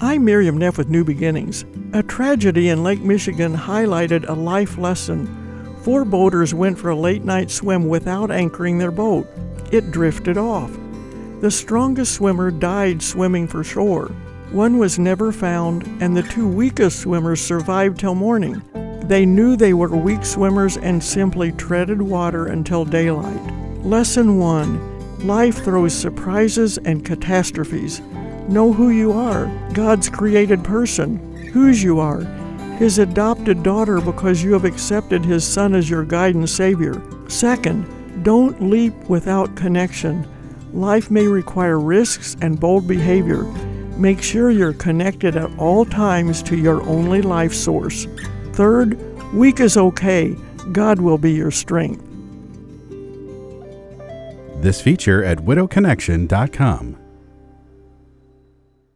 I'm Miriam Neff with New Beginnings. A tragedy in Lake Michigan highlighted a life lesson. 4 boaters went for a late-night swim without anchoring their boat. It drifted off. The strongest swimmer died swimming for shore. One was never found, and the 2 weakest swimmers survived till morning. They knew they were weak swimmers and simply treaded water until daylight. Lesson 1. Life throws surprises and catastrophes. Know who you are, God's created person, whose you are, His adopted daughter because you have accepted His Son as your guide and Savior. Second, don't leap without connection. Life may require risks and bold behavior. Make sure you're connected at all times to your only life source. Third, weak is okay. God will be your strength. This feature at widowconnection.com.